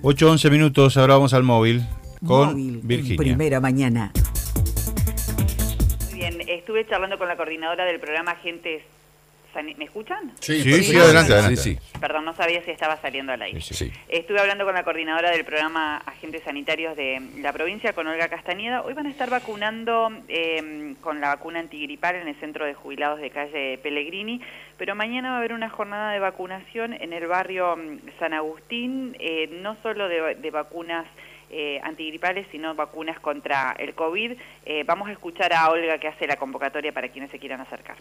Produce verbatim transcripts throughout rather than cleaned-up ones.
ocho once minutos, ahora vamos al móvil con Móvil, Virginia. Primera Mañana. Muy bien, estuve charlando con la coordinadora del programa Agentes San... ¿Me escuchan? Sí, sí, sí, adelante, adelante. Sí, sí. Perdón, no sabía si estaba saliendo al aire. Sí, sí. Estuve hablando con la coordinadora del programa Agentes Sanitarios de la provincia, con Olga Castañeda. Hoy van a estar vacunando eh, con la vacuna antigripal en el centro de jubilados de calle Pellegrini, pero mañana va a haber una jornada de vacunación en el barrio San Agustín, eh, no solo de, de vacunas eh, antigripales, sino vacunas contra el COVID. Eh, vamos a escuchar a Olga, que hace la convocatoria para quienes se quieran acercar.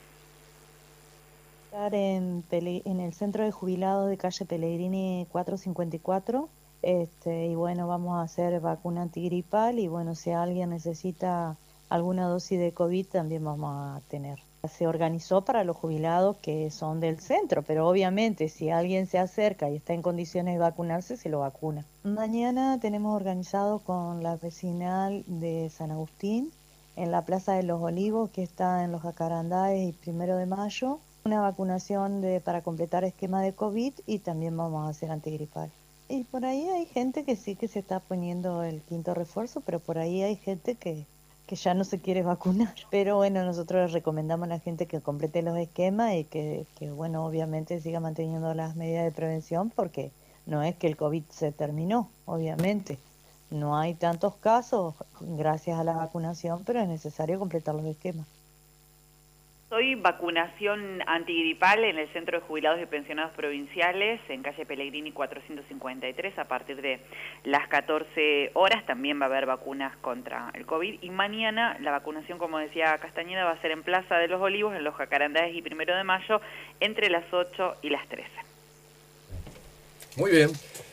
En, Pele, en el centro de jubilados de calle Pellegrini cuatrocientos cincuenta y cuatro, este, y bueno, vamos a hacer vacuna antigripal y bueno, si alguien necesita alguna dosis de COVID también vamos a tener. Se organizó para los jubilados que son del centro, pero obviamente si alguien se acerca y está en condiciones de vacunarse, se lo vacuna. Mañana tenemos organizado con la vecinal de San Agustín, en la Plaza de los Olivos, que está en los Jacarandáes y Primero de Mayo, una vacunación de, para completar esquema de COVID y también vamos a hacer antigripal. Y por ahí hay gente que sí que se está poniendo el quinto refuerzo, pero por ahí hay gente que, que ya no se quiere vacunar. Pero bueno, nosotros les recomendamos a la gente que complete los esquemas y que, que bueno, obviamente siga manteniendo las medidas de prevención, porque no es que el COVID se terminó, obviamente. No hay tantos casos gracias a la vacunación, pero es necesario completar los esquemas. Hoy vacunación antigripal en el Centro de Jubilados y Pensionados Provinciales, en calle Pellegrini cuatrocientos cincuenta y tres, a partir de las catorce horas. También va a haber vacunas contra el COVID. Y mañana la vacunación, como decía Castañeda, va a ser en Plaza de los Olivos, en los Jacarandáes y Primero de Mayo, entre las ocho y las trece. Muy bien.